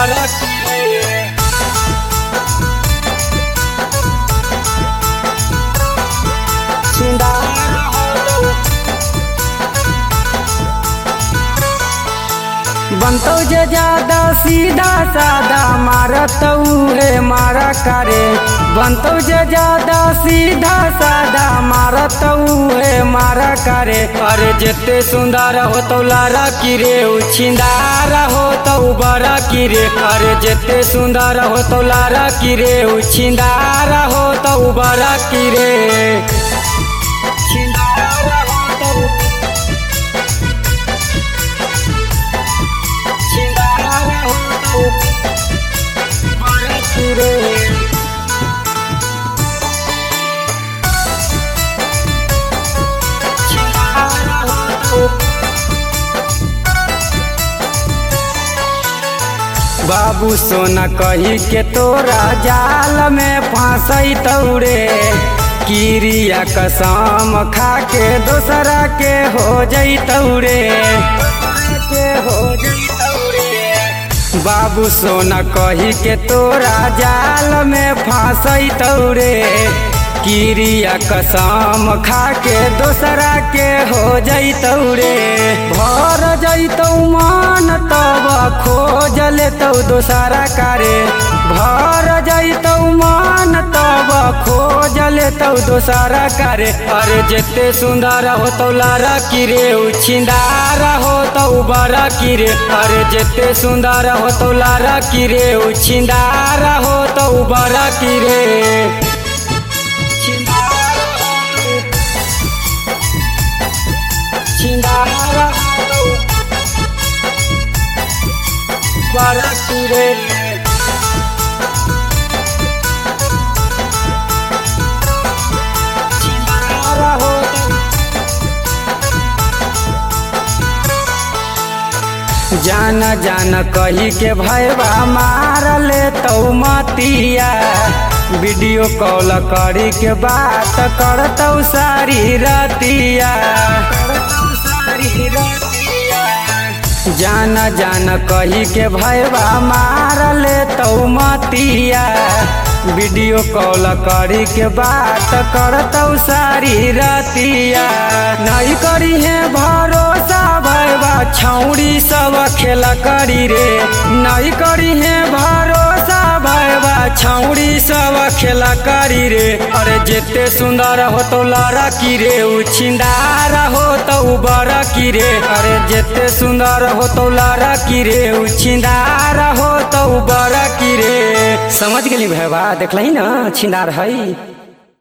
बरस रे छिंदार हो बनतो जे ज्यादा सीधा सादा मारत उहे मारा करे बनतो जे ज्यादा सीधा सादा मारत उहे मारा करे अरे जेते सुंदर हो तो लारा की रे उछिंदार हो तो बड़ा की रे अरे जेते सुंदर हो तो लारा की रे उछिंदार हो तो बड़ा की रे बाबू सोना कही के तोरा जाल में फांसई तौरे किरिया कसम खा के दोसरा के हो जई तौरे बाबू सोना कही के तोरा जाल में फांसई तौरे किरिया कसम खा के दोसरा के हो जैतौ रे भर जैतौ मान तब खोज लेतौ दोसरा कारे भर जैतौ मान तब खोज लेतौ दोसरा कारे अरे जेते सुंदर होतौ लारा की रे उछिंदार होतौ बड़ा की रे अरे जेते सुंदर होतौ लारा की रे उछिंदार होतौ बड़ा की रे जाना जाना कही के भैया मार ले तो मतिया वीडियो कॉल करी के बात करतौ सारी रतिया जाना जाना कही के भैया मार ले तो मतिया वीडियो कॉल करी के बात करतौ सारी रतिया नहीं करी है भरोसा भैया छौड़ी सब खेला करी रे नहीं करी है भरोसा भैया छौड़ी सब खेला करी रे अरे जेते सुंदर हो तो लारा की रे उछिंदार हो तो बड़ा की रे अरे जेते सुंदर हो तो लारा की रे उछिंदार हो तो बड़ा की रे समझ गेली भैया देखलही ना छिंदार है।